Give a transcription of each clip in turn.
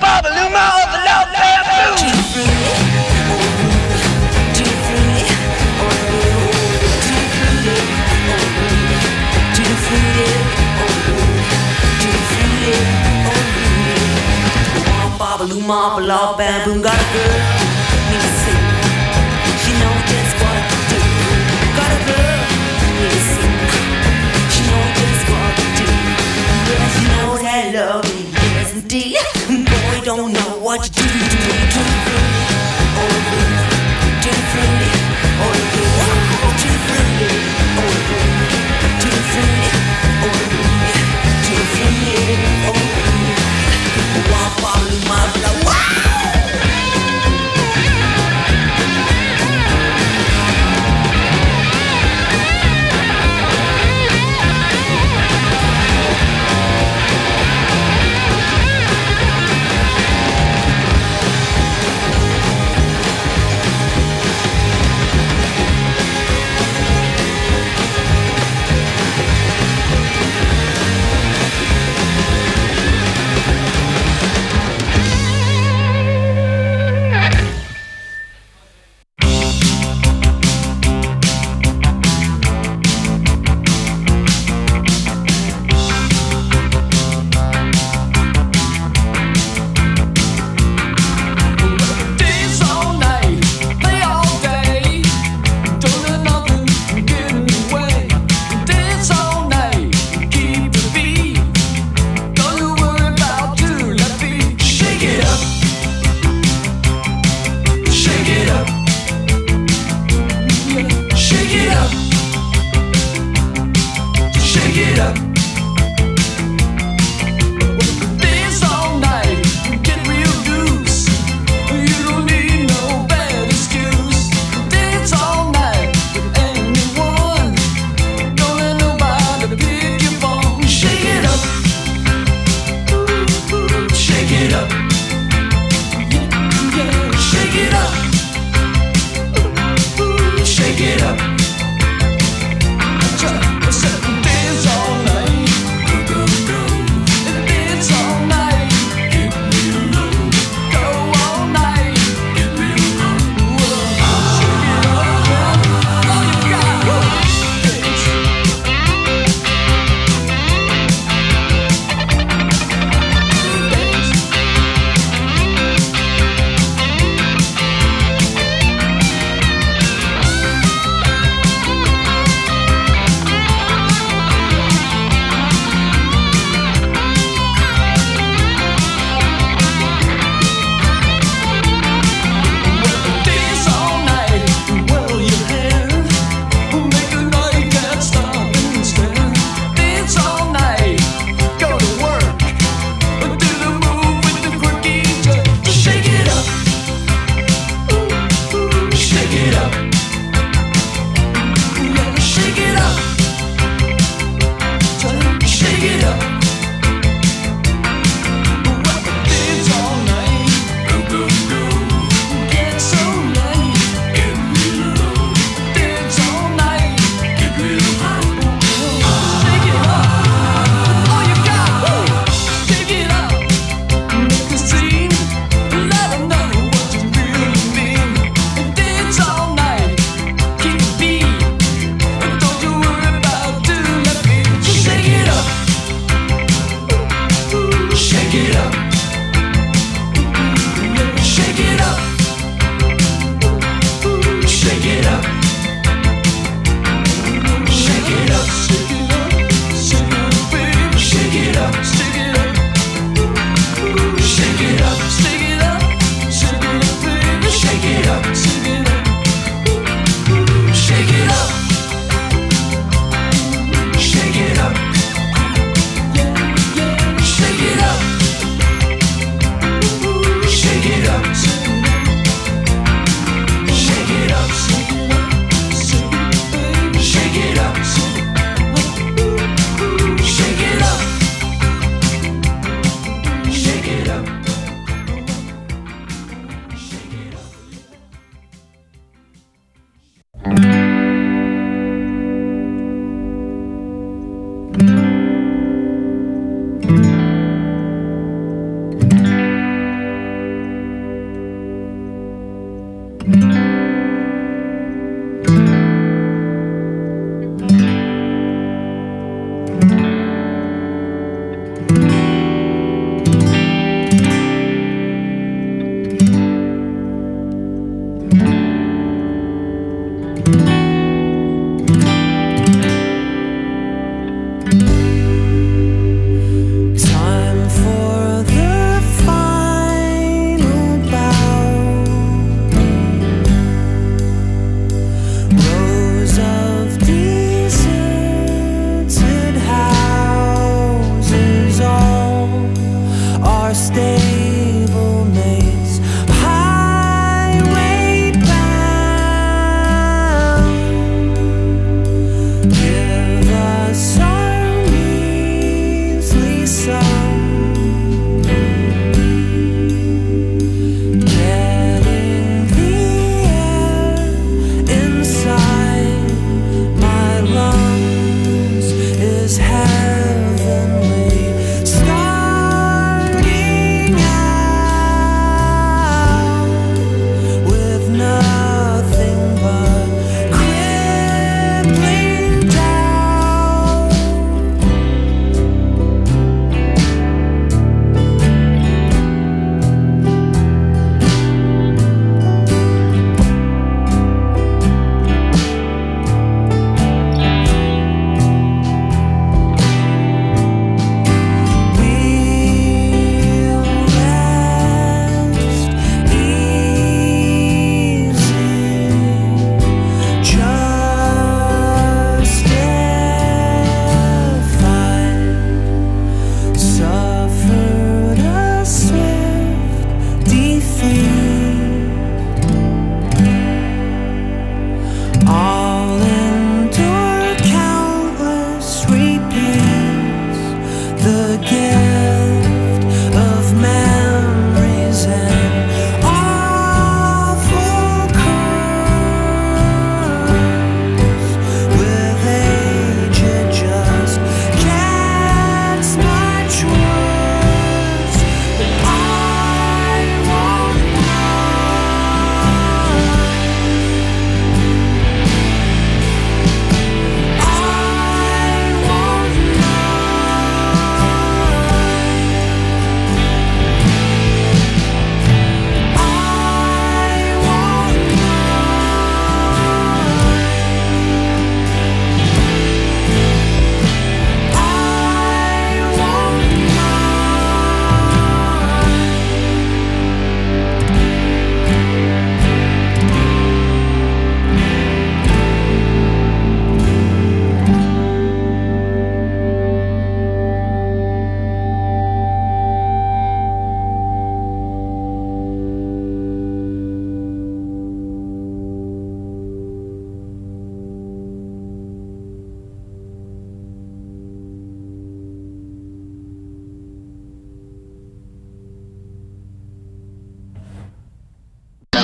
Babaluma of the love bamboo. Babaluma of the love bamboo. Got a girl named Sue. She knows just what to do. Got a girl named Sue. She knows just what to do. Yeah, she knows that love is yes indeed. Boy, don't know what to do. Too fruity, oh fruity, too fruity, oh fruity, too fruity, oh fruity, too fruity, oh fruity, too fruity, oh fruity. Wow, Babaluma, wow.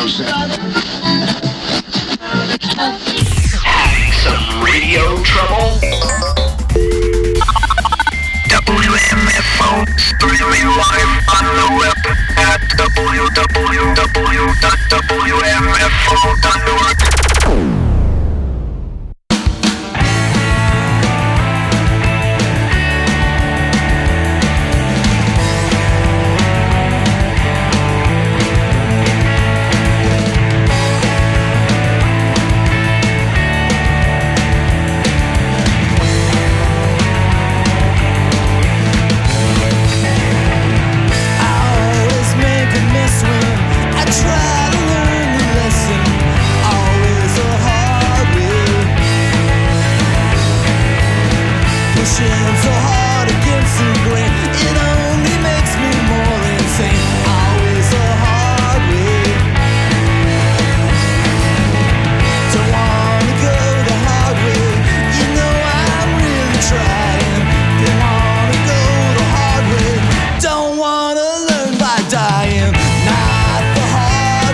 Having some radio trouble? WMFO, streaming live on the web at www.wmfo.org. Dying, not the hard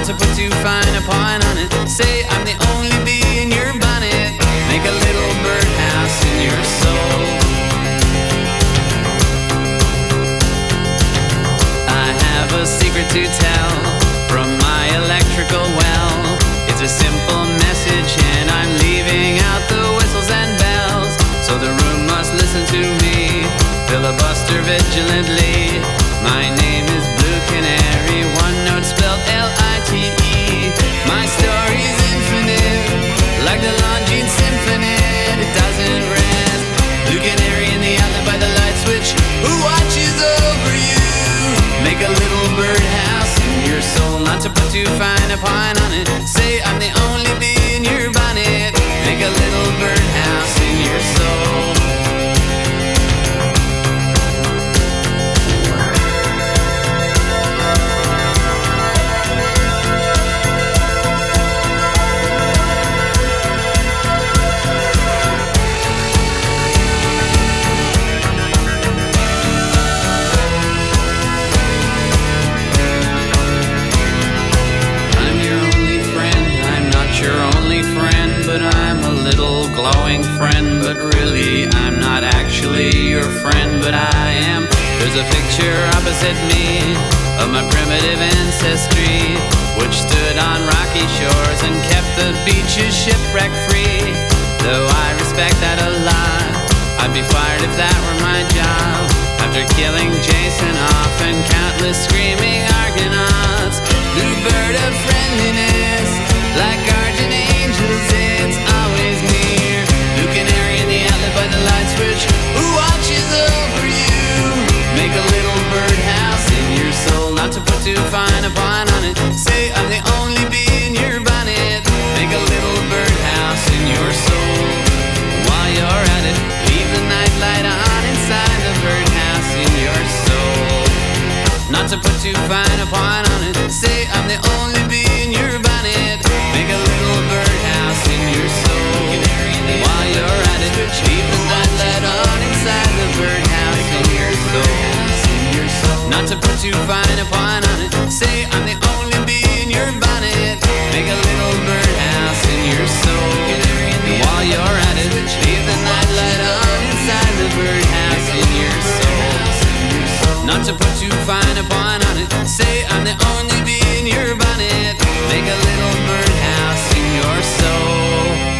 to put too fine a point on it. Say I'm the only bee in your bonnet. Make a little birdhouse in your soul. I have a secret to tell from my electrical well. It's a simple message and I'm leaving out the whistles and bells. So the room must listen to me, filibuster vigilantly. My name is Blue Canary, one note spelled L-I-T-E. My story's infinite, like the Longines Symphony. It doesn't rest. Blue Canary in the outlet by the light switch, who watches over you? Make a little birdhouse in your soul, not to put too fine a point on it. Say I'm the only bee in your bonnet. Make a little birdhouse in your soul. Glowing friend, but really I'm not actually your friend, but I am. There's a picture opposite me of my primitive ancestry, which stood on rocky shores and kept the beaches shipwreck free. Though I respect that a lot, I'd be fired if that were my job. After killing Jason off and countless screaming Argonauts, blue bird of friendliness, like guardian angels, it's always near. Blue Canary in the outlet by the light switch, who watches over you? Make a little birdhouse in your soul, not to put too fine a point on it. Say I'm the only bee in your bonnet. Make a little birdhouse in your soul. While you're at it, leave the nightlight on inside the birdhouse in your soul. Not to put too fine a point on it. Say I'm the only bee in your bonnet. Make a little birdhouse in your soul. While you're at it, leave the nightlight on inside the birdhouse in your soul. Not to put too fine a point on it. Say I'm the only bee in your bonnet. Make a little birdhouse in your soul. While you're at it, leave the nightlight on inside the birdhouse in your soul. Not to put too fine a point on it. Say I'm the only bee in your bonnet. Make a little birdhouse in your soul.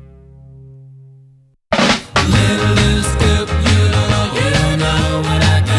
Little scoop, you don't know what I got.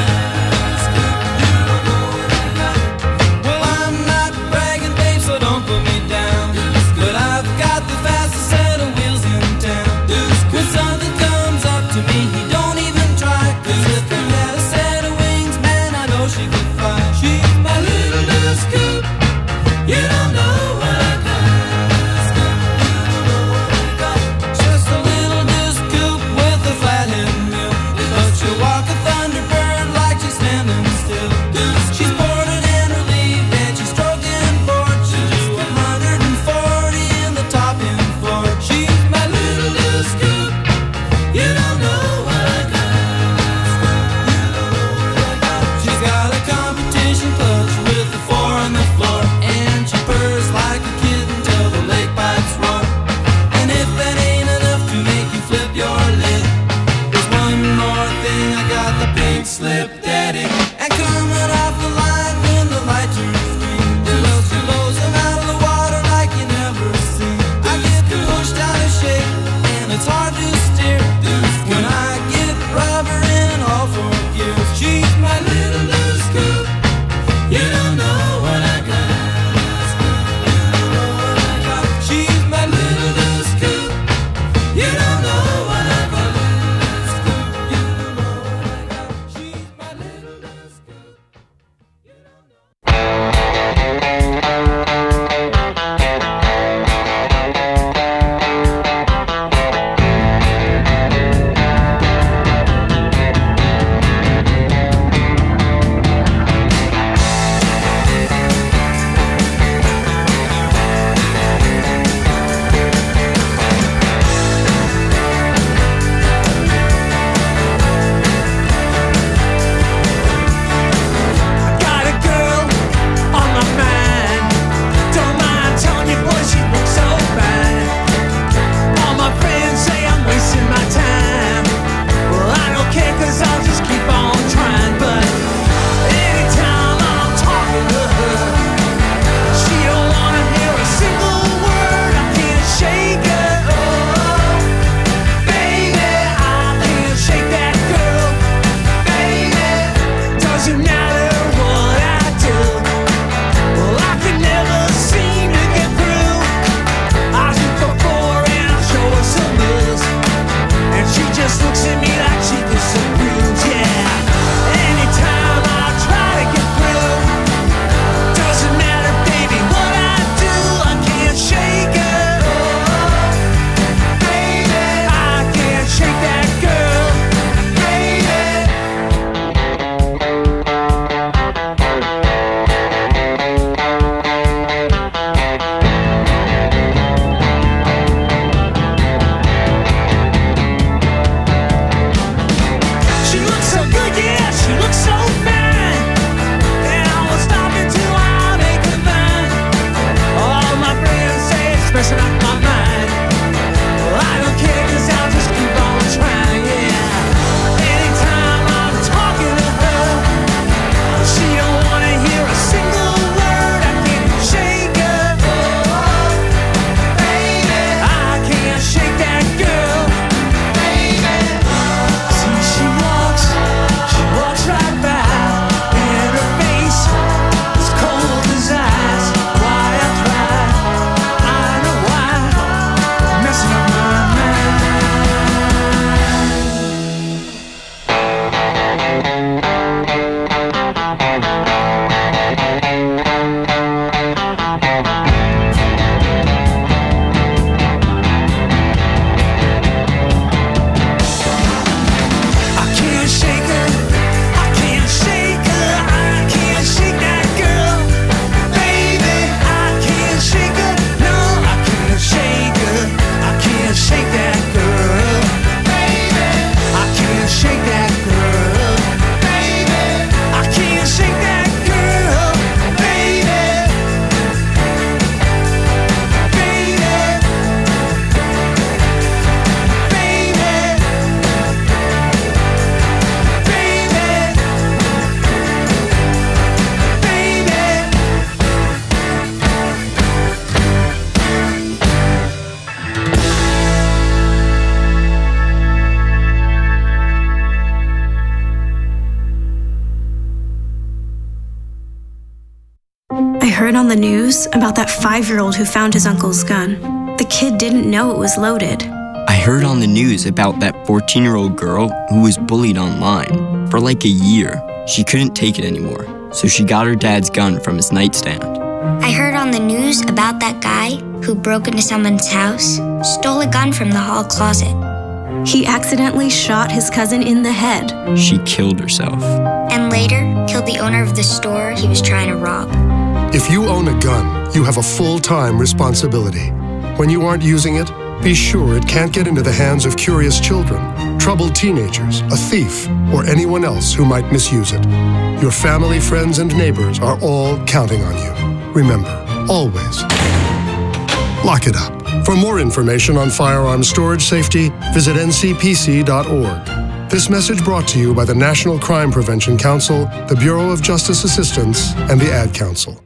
heard on the news about that 5-year-old who found his uncle's gun. The kid didn't know it was loaded. I heard on the news about that 14-year-old girl who was bullied online for like a year. She couldn't take it anymore, so she got her dad's gun from his nightstand. I heard on the news about that guy who broke into someone's house, stole a gun from the hall closet. He accidentally shot his cousin in the head. She killed herself. And later, killed the owner of the store he was trying to rob. If you own a gun, you have a full-time responsibility. When you aren't using it, be sure it can't get into the hands of curious children, troubled teenagers, a thief, or anyone else who might misuse it. Your family, friends, and neighbors are all counting on you. Remember, always, lock it up. For more information on firearm storage safety, visit ncpc.org. This message brought to you by the National Crime Prevention Council, the Bureau of Justice Assistance, and the Ad Council.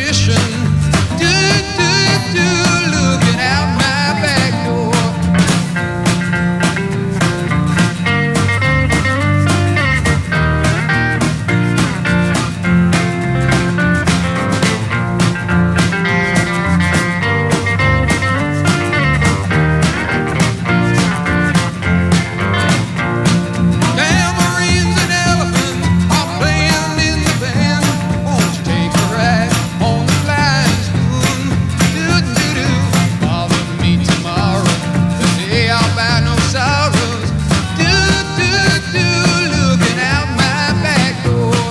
suspicion. Looking out my back door. Tambourines and elephants are playing in the band. Won't you take a ride on the flying spoon? Bother me tomorrow, the day I'll buy no sorrows. Looking out my back door.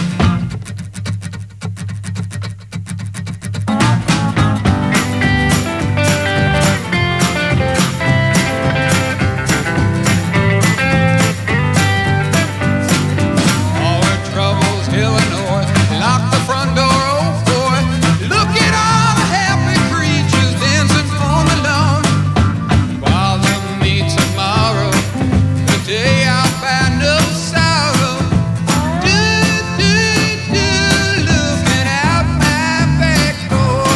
All her troubles healing north. Lock the front door, oh boy. Look at all the happy creatures dancing on the lawn. Bother me tomorrow, the day I'll find no sorrow. Looking out my back door.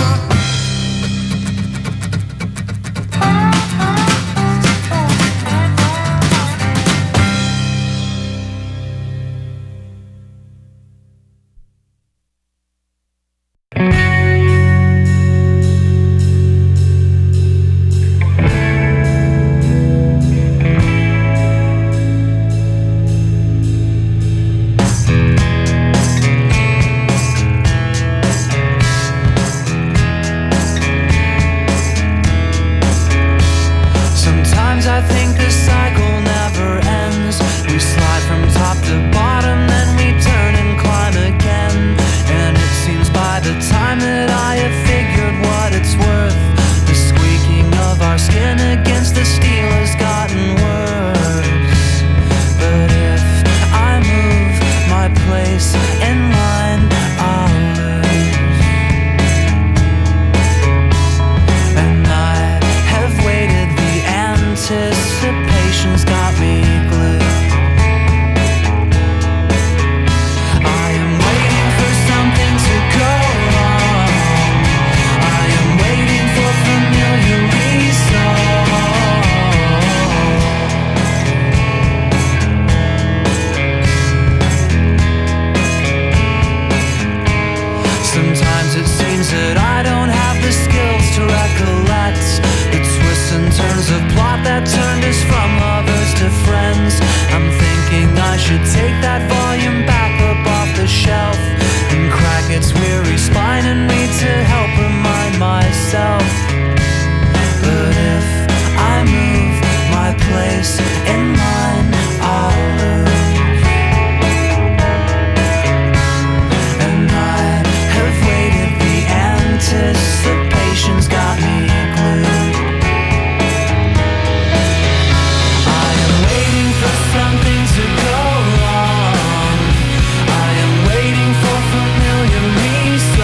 Sometimes I think the cycle never ends. We slide from top to bottom, then we turn and climb again. And it seems by the time that I have figured what it's worth, the squeaking of our skin against the steel has gotten worse. But if I move my place in line, I'll lose. And I have waited, the anticipation's got me glued. I am waiting for something to go wrong. I am waiting for familiar reason. Sometimes it seems that I don't have the skills to recollect the twists and turns of plot that turned us from lovers to friends. I'm thinking I should take that volume back up off the shelf and crack its weary spine and read to help remind myself. But if I move my place in line, I'll lose. And I have waited, the anticipation's got me glued. I am waiting for something to go wrong. I am waiting for familiar reason.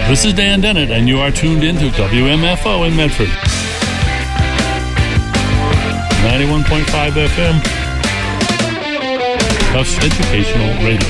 This is Dan Dennett, and you are tuned into WMFO in Medford. 91.5 FM. Tufts Educational Radio.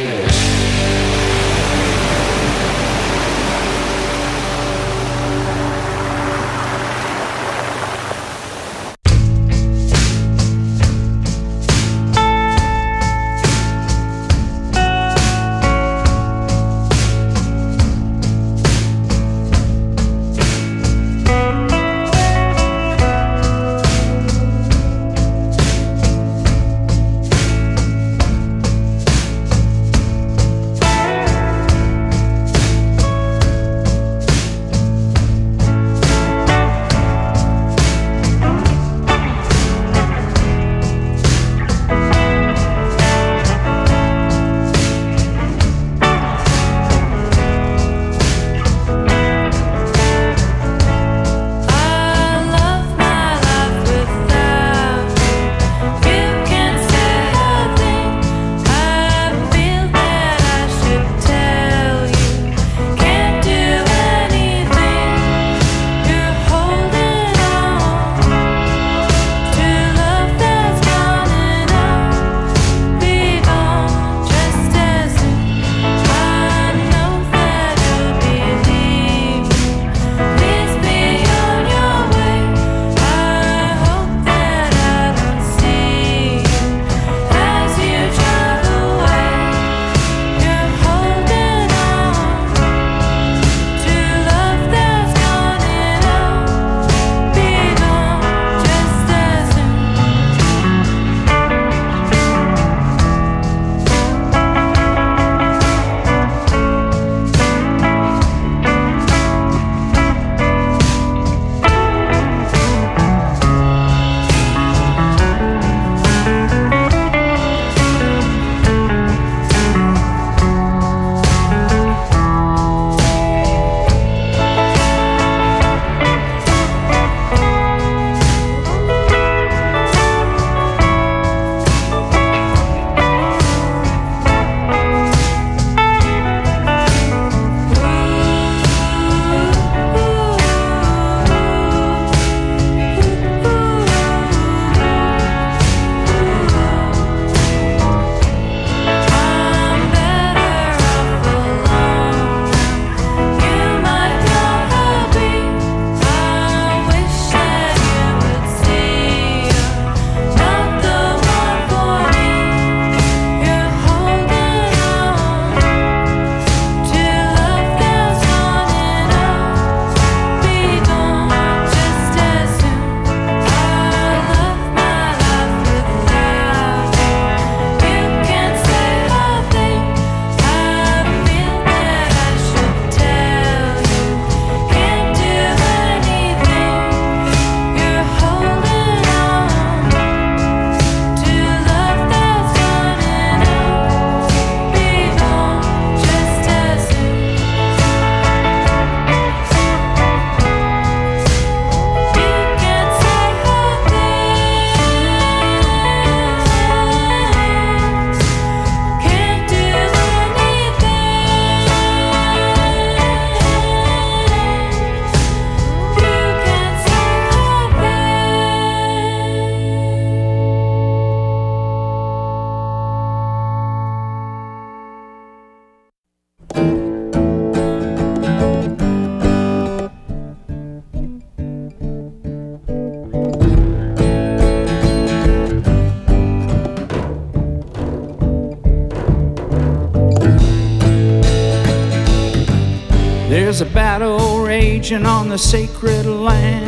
There's a battle raging on the sacred land.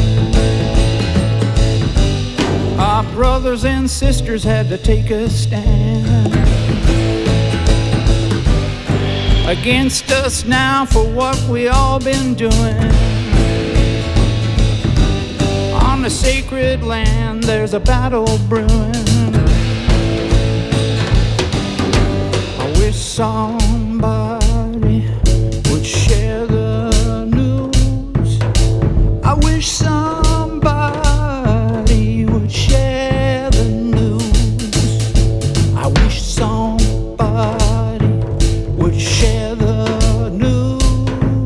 Our brothers and sisters had to take a stand against us now for what we all been doing. On the sacred land there's a battle brewing. I wish somebody would share the news. I wish somebody would share the news. I wish somebody would share the news.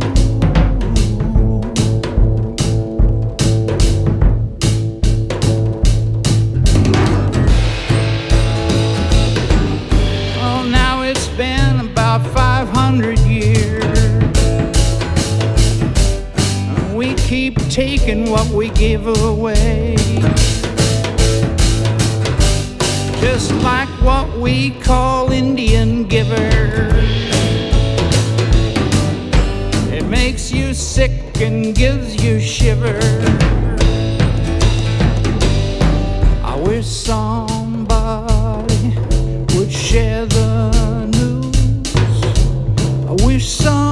taking what we give away. Just like what we call Indian giver. It makes you sick and gives you shiver. I wish somebody would share the news. I wish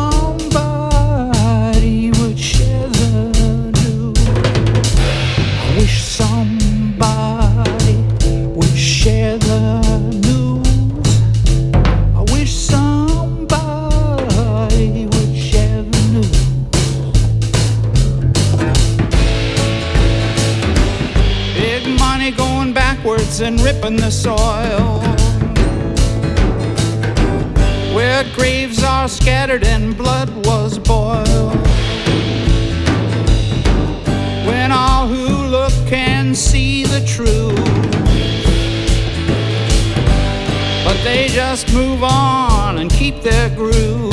somebody would share the news. I wish somebody would share the news. I wish somebody would share the news. Big money going backwards and ripping the soil, where graves are scattered and blood was boiled. When all who look can see the truth, but they just move on and keep their groove.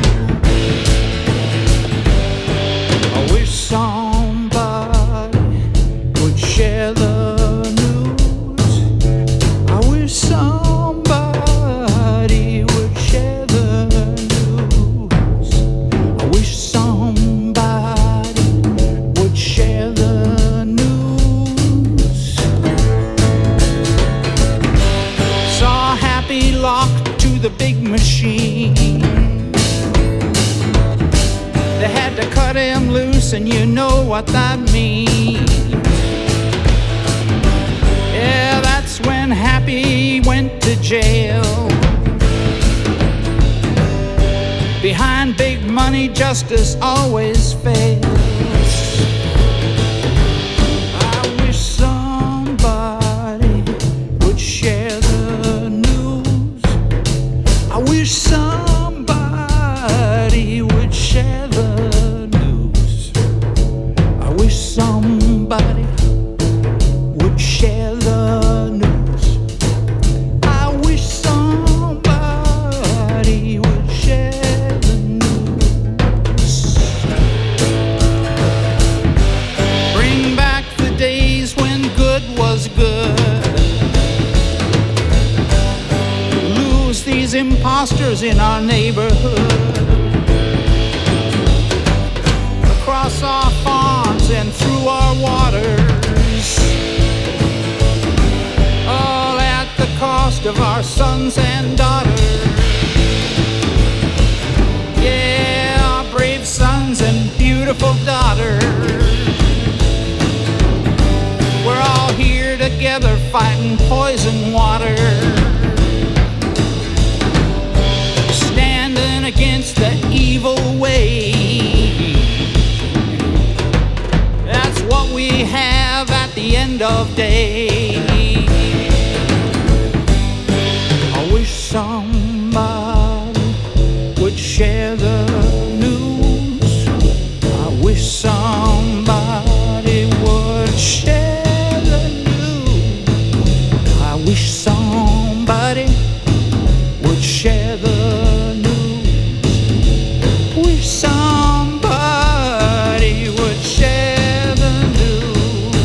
I wish somebody would share the news. I wish somebody would share the news. I wish somebody would share the news. Saw Happy locked to the big machine. They had to cut him loose, and you know what that means. Yeah, that's when Happy went to jail. Behind big money, justice always fails. I wish somebody would share the news. I wish somebody would share the news. I wish somebody would share the news. I wish somebody would share the news. Bring back the days when good was good. Lose these imposters in our neighborhood. Across our farms and through our waters, all at the cost of our sons and daughters. Yeah, our brave sons and beautiful daughters. We're all here together fighting poison water, standing against the evil way. That's what we have at the end of day. I wish somebody would share the news. I wish somebody would share the news. I wish somebody would share the news. Wish somebody would share the news.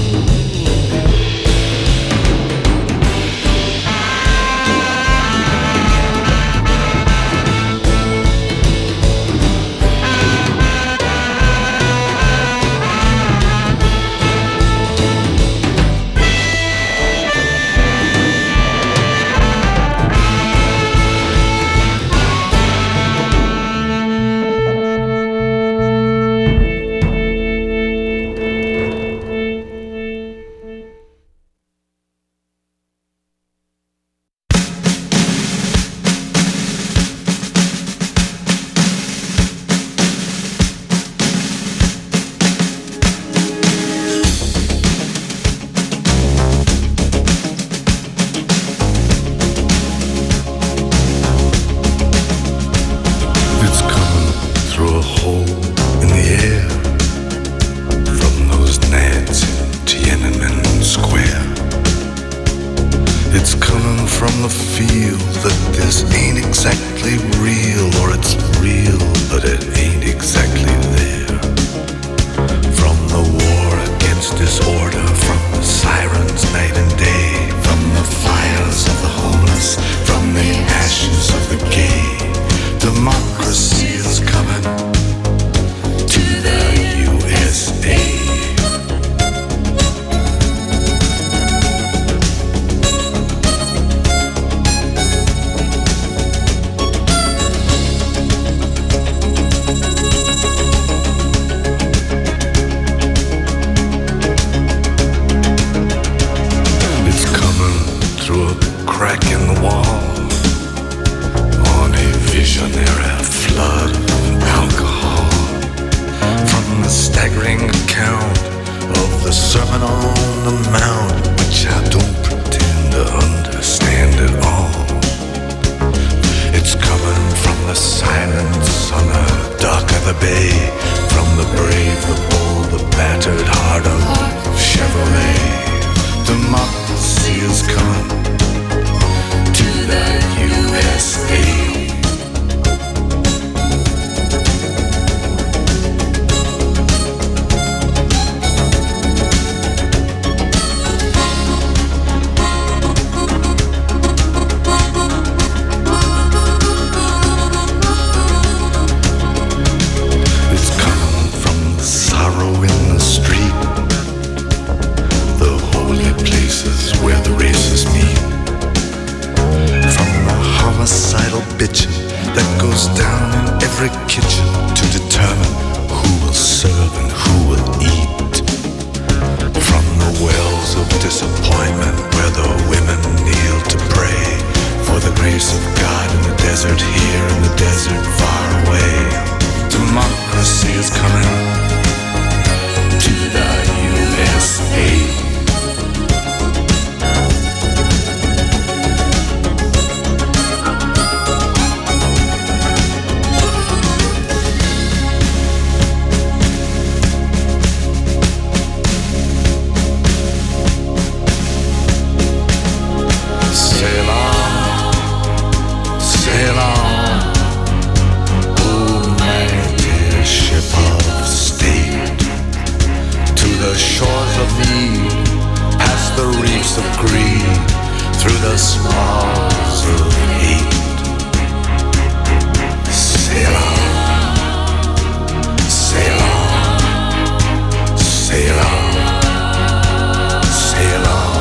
bay. From the brave, the bold, the battered heart of Chevrolet. Democracy is coming to the USA. Bitchin' that goes down in every kitchen to determine who will serve and who will eat. From the wells of disappointment where the women kneel to pray for the grace of God in the desert here, in the desert far away. Democracy is coming to the USA. Through the smalls of hate. Sail on, sail on, sail on, sail on.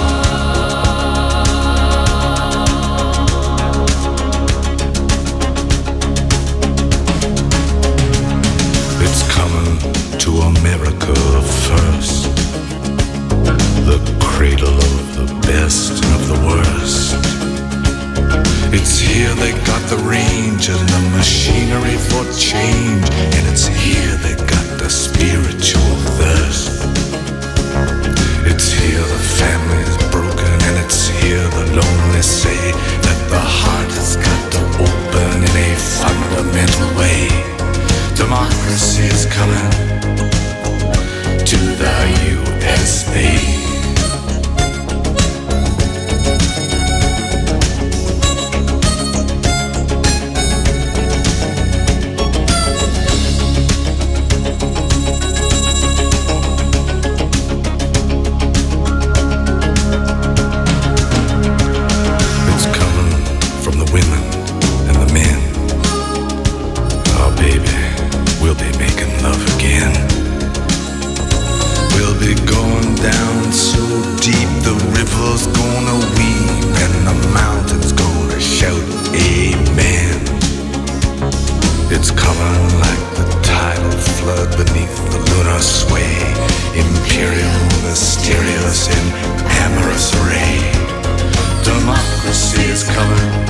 It's coming to America first, the cradle of the best and of the worst. It's here they got the range and the machinery for change, and it's here they got the spiritual thirst. It's here the family's broken, and it's here the lonely say that the heart has got to open in a fundamental way. Democracy is coming to the USA. Down so deep the river's gonna weep and the mountain's gonna shout amen. It's coming like the tidal flood beneath the lunar sway, imperial, mysterious, in amorous array. Democracy is coming